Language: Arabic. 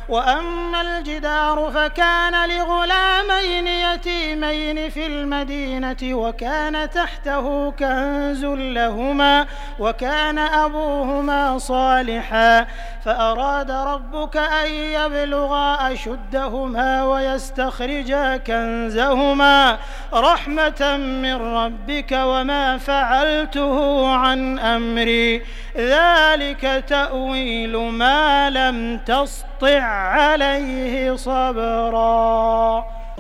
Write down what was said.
وأما الجدار فكان لغلامين يتيمين في المدينة وكان تحته كنز لهما وكان أبوهما صالحا فأراد ربك أن يبلغا أشدهما ويستخرجا كنزهما رحمة من ربك وما فعلته عن أمري ذلك تأويل ما لم تسطع عليه صبرا.